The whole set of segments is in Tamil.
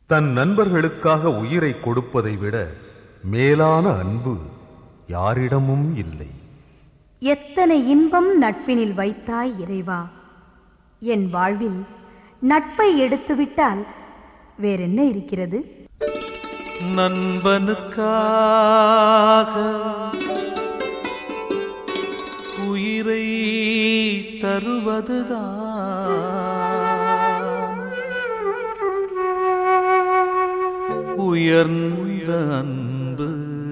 தன் நண்பர்களுக்காக உயிரை கொடுப்பதை விட மேலான அன்பு யாரிடமும் இல்லை. எத்தனை இன்பம் நட்பினில் வைத்தாய் இறைவா. என் வாழ்வில் நட்பை எடுத்துவிட்டால் வேறென்ன இருக்கிறது? நண்பனுக்காக உயிரை தருவதுதான் உயர்ந்த அன்பு.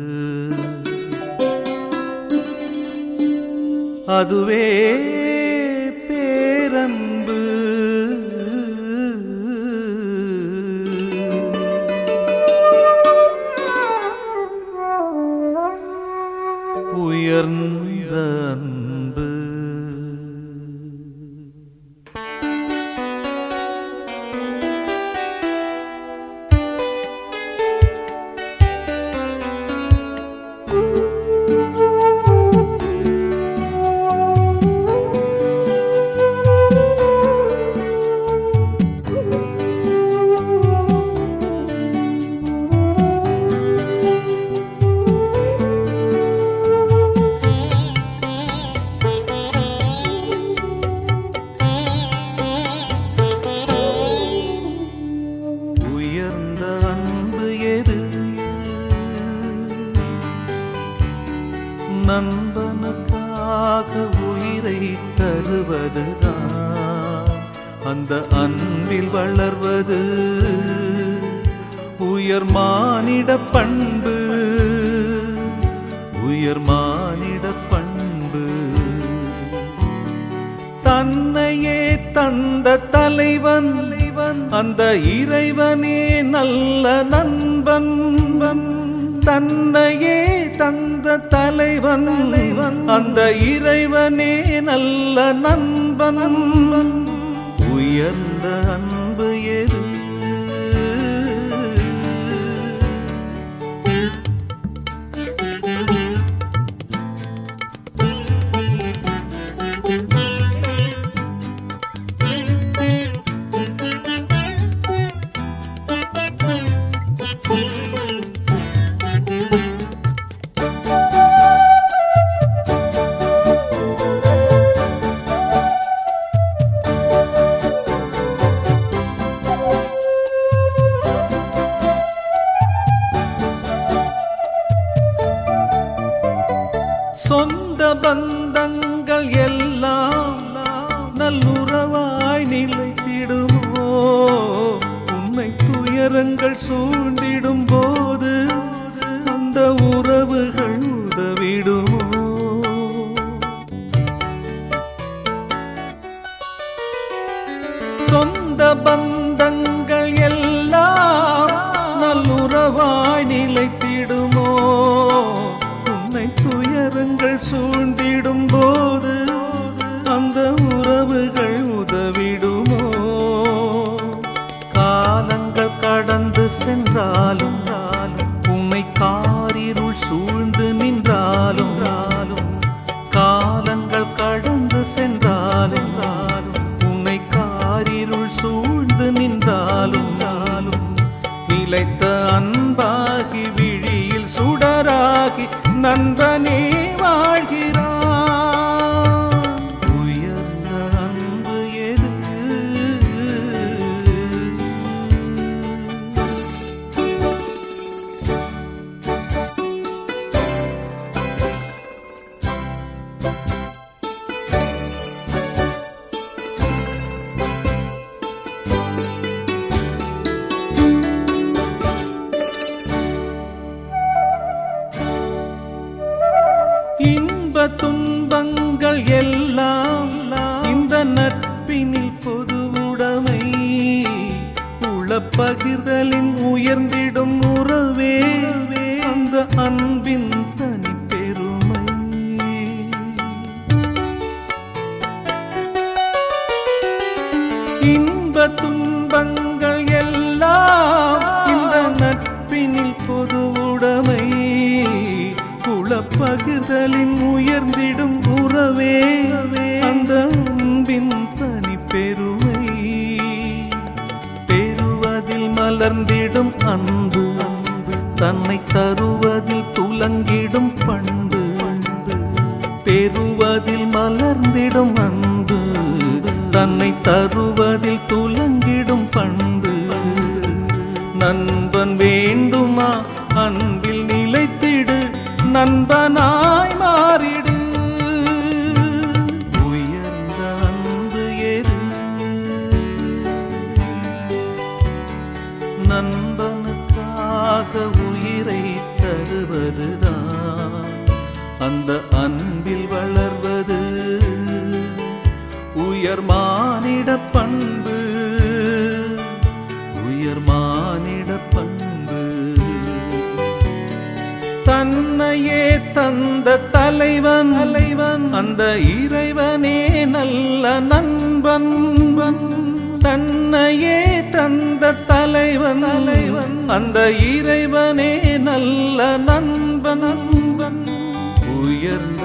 அதுவே பேரன்பு. உயர்ந்த அன்பு. நண்பனுக்காக உயிரை தருவதுதான் அந்த அன்பில் வளர்வது உயர் மானிட பண்பு. உயர் மானிட பண்பு. தன்னையே தந்த தலைவன் அந்த இறைவனே நல்ல நண்பன். தன்னையே தந்த தலைவன் அந்த இறைவனே நல்ல நண்பன். உயர்ந்த அன்பு எது? சொந்த பந்தங்கள் எல்லாம் நல்லுறவாய் நிலைத்திடுமோ? உன்னை துயரங்கள் சூழ்ந்திடும் போது அந்த உறவுகள் உதவிடுமோ? சொந்த பந்தங்கள் எல்லாம் நல்லுறவாய் நிலைத்திடுமோ? துயரங்கள் சூழ்ந்திடும் போது அந்த உறவுகள் உதவிடுமோ? காலங்கள் கடந்து சென்றாலும் உன்னை காரிருள் சூழ்ந்து நின்றாலும் காலங்கள் கடந்து சென்றாலும் உன்னை காரிருள் சூழ்ந்து நின்றாலும் நிலைத்த அன்பாகி விழியில் சுடராகி நண்பனே வாழ்கிறான். உயர்ந்த அன்பு எது? இன்ப துன்பங்கள் எல்லாம் இந்த நட்பினில் பொதுவுடைமை. உளப்பகிர்தலின் உயர்ந்திடும் உறவே அந்த அன்பின் தனி பெருமை. இன்ப துன்பங்கள் எல்லாம் இந்த நட்பினில் பொதுவுடைமை. பகிர்தலின் உயர்ந்திடும் உறவே அந்த அன்பின் தனி பெருமை. பெறுவதில் மலர்ந்திடும் தன்னை தருவதில் துலங்கிடும் பண்பு, பெறுவதில் மலர்ந்திடும் அன்பு. தன்னை தருவதில் துலங்கிடும் பண்பு. நண்பன் வேண்டுமா அன்பில் நிலைத்திடு, நண்பனாய் மாறிடு. உயர்ந்த அன்பு எது? நண்பனுக்காக உயிரை தருவதுதான் அந்த அன்பில் வளர்வது உயர் மானிட பண்பு, உயர் மானிட பண்பு. தன்னையே தந்த தலைவன் அந்த இறைவனே நல்ல நண்பன். தன்னையே தந்த தலைவன் அந்த இறைவனே நல்ல நண்பன். உயர்ந்த